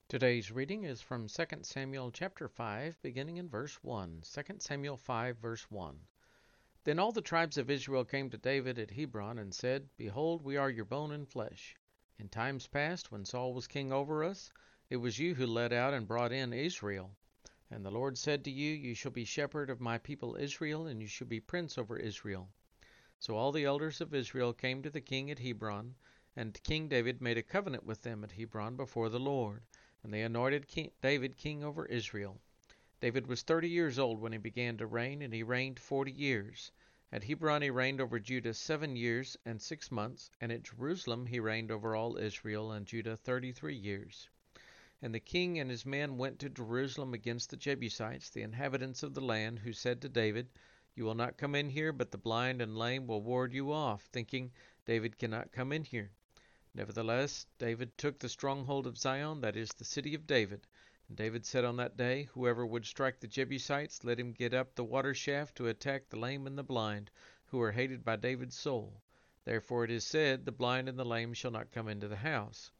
Today's reading is from 2 Samuel chapter 5, beginning in verse 1. 2 Samuel 5, verse 1. Then all the tribes of Israel came to David at Hebron and said, Behold, we are your bone and flesh. In times past, when Saul was king over us, it was you who led out and brought in Israel. And the Lord said to you, You shall be shepherd of my people Israel, and you shall be prince over Israel. So all the elders of Israel came to the king at Hebron, and King David made a covenant with them at Hebron before the Lord. And they anointed David king over Israel. David was 30 years old when he began to reign, and he reigned 40 years. At Hebron he reigned over Judah 7 years and 6 months, and at Jerusalem he reigned over all Israel and Judah 33 years. And the king and his men went to Jerusalem against the Jebusites, the inhabitants of the land, who said to David, You will not come in here, but the blind and lame will ward you off, thinking, David cannot come in here. Nevertheless, David took the stronghold of Zion, that is, the city of David. And David said on that day, Whoever would strike the Jebusites, let him get up the water shaft to attack the lame and the blind, who are hated by David's soul. Therefore it is said, The blind and the lame shall not come into the house.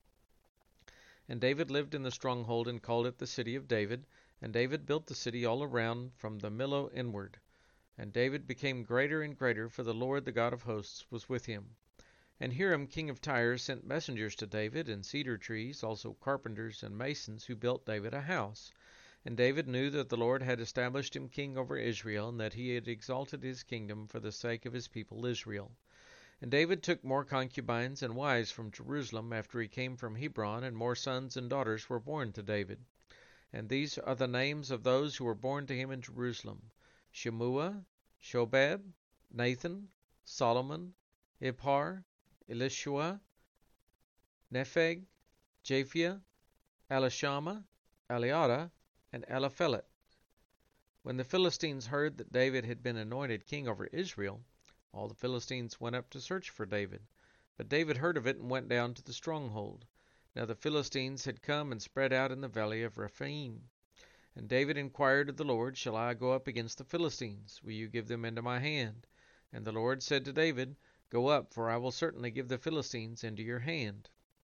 And David lived in the stronghold and called it the city of David. And David built the city all around from the Millo inward. And David became greater and greater, for the Lord the God of hosts was with him. And Hiram king of Tyre sent messengers to David and cedar trees, also carpenters and masons, who built David a house. And David knew that the Lord had established him king over Israel, and that he had exalted his kingdom for the sake of his people Israel. And David took more concubines and wives from Jerusalem after he came from Hebron, and more sons and daughters were born to David. And these are the names of those who were born to him in Jerusalem: Shemua, Shobab, Nathan, Solomon, Ibhar, Elishua, Nepheg, Japhia, Elishama, Eliada, and Eliphelet. When the Philistines heard that David had been anointed king over Israel, all the Philistines went up to search for David. But David heard of it and went down to the stronghold. Now the Philistines had come and spread out in the valley of Rephaim. And David inquired of the Lord, Shall I go up against the Philistines? Will you give them into my hand? And the Lord said to David, Go up, for I will certainly give the Philistines into your hand.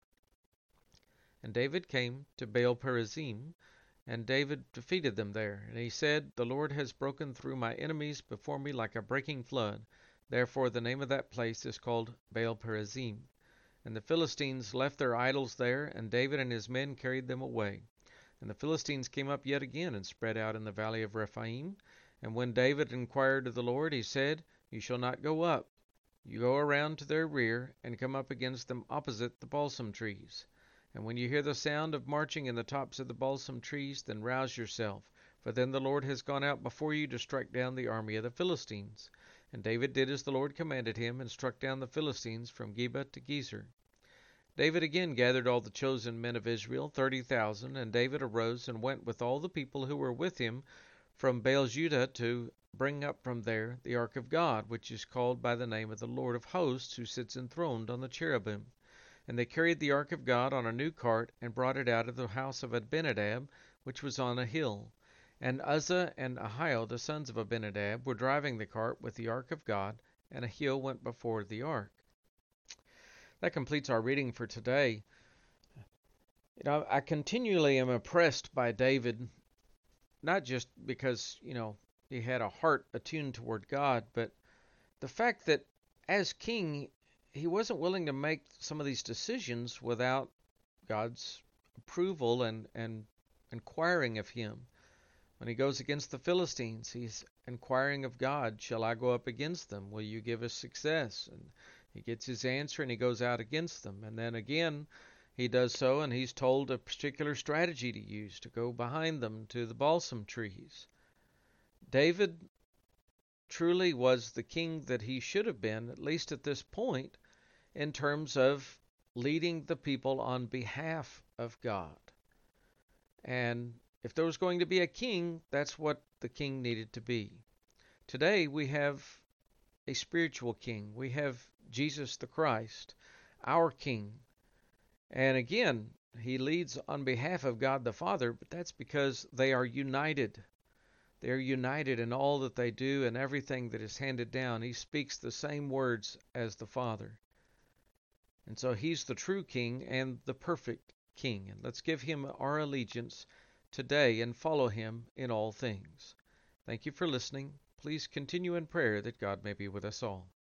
And David came to Baal-perazim, and David defeated them there. And he said, The Lord has broken through my enemies before me like a breaking flood. Therefore the name of that place is called Baal-perazim. And the Philistines left their idols there, and David and his men carried them away. And the Philistines came up yet again and spread out in the valley of Rephaim. And when David inquired of the Lord, he said, You shall not go up. You go around to their rear, and come up against them opposite the balsam trees. And when you hear the sound of marching in the tops of the balsam trees, then rouse yourself, for then the Lord has gone out before you to strike down the army of the Philistines. And David did as the Lord commanded him, and struck down the Philistines from Geba to Gezer. David again gathered all the chosen men of Israel, 30,000, and David arose and went with all the people who were with him from Baal-Judah to bring up from there the ark of God, which is called by the name of the Lord of hosts, who sits enthroned on the cherubim. And they carried the ark of God on a new cart, and brought it out of the house of Abinadab, which was on a hill. And Uzzah and Ahio, the sons of Abinadab, were driving the cart with the ark of God, and Ahio went before the ark. That completes our reading for today. I continually am impressed by David, not just because, he had a heart attuned toward God, but the fact that as king, he wasn't willing to make some of these decisions without God's approval and inquiring of him. When he goes against the Philistines, he's inquiring of God, Shall I go up against them? Will you give us success? And he gets his answer and he goes out against them. And then again, he does so, and he's told a particular strategy to use, to go behind them to the balsam trees. David truly was the king that he should have been, at least at this point, in terms of leading the people on behalf of God. And if there was going to be a king, that's what the king needed to be. Today we have a spiritual king. We have Jesus the Christ, our king. And again, he leads on behalf of God the Father, but that's because they are united. They are united in all that they do and everything that is handed down. He speaks the same words as the Father. And so he's the true king and the perfect King, and let's give him our allegiance today and follow him in all things. Thank you for listening. Please continue in prayer that God may be with us all.